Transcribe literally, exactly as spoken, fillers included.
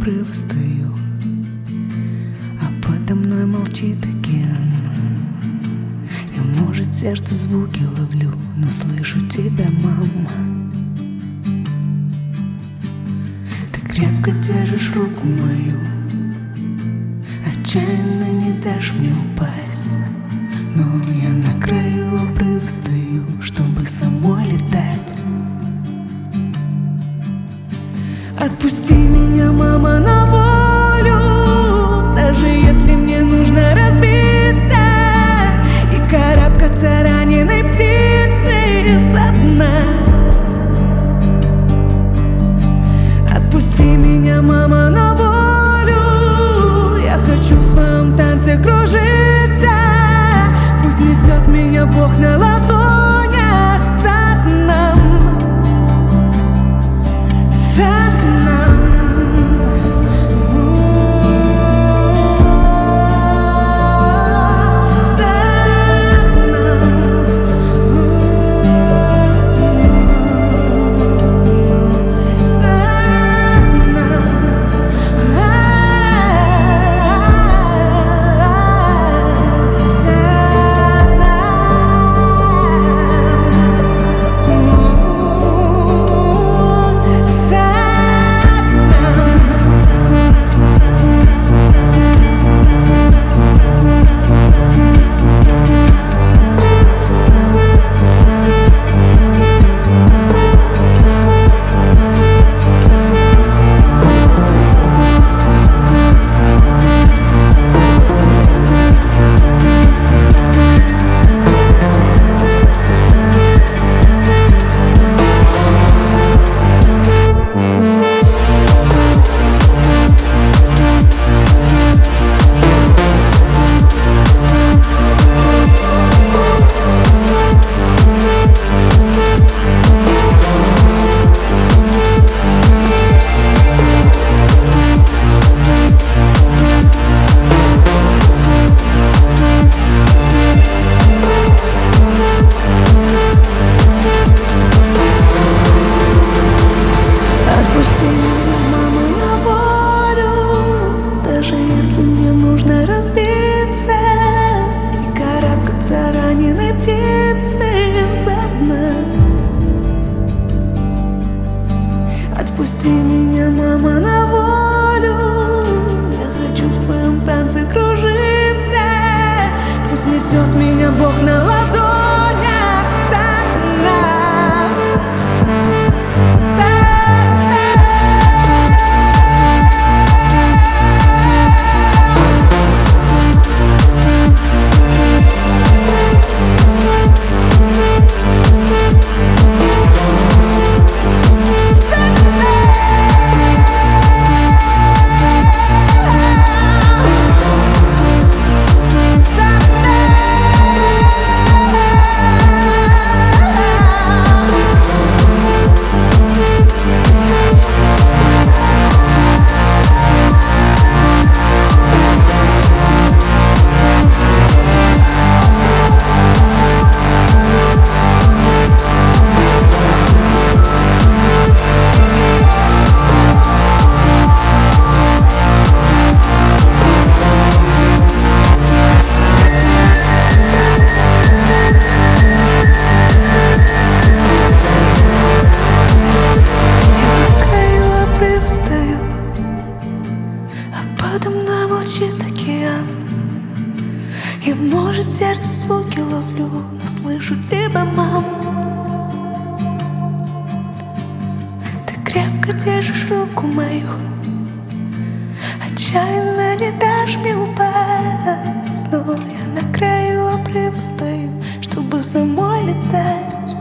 обрыва стою, а подо мной молчит океан. Я, может, сердце звуки ловлю, но слышу тебя, мама. Ты крепко держишь руку мою, отчаянно не дашь мне упасть. Но я на краю обрыва стою, чтобы самой летать. Отпусти меня, мама, на волю, даже если мне нужно разбиться и карабкаться раненой птицей со дна. Отпусти меня, мама, на волю, я хочу в своем танце кружиться. Пусть несет меня Бог на ладонях за дном, за дном. Раненой птицей со дна. Отпусти меня, мама, на волю, я хочу в своем танце кружиться. Пусть несет меня Бог на ладонях со дна, со подо мной молчит океан. И, может, сердце звуки ловлю, но слышу тебя, мам. Ты крепко держишь руку мою, отчаянно не дашь мне упасть. Но я на краю обрыва стою, чтобы самой летать.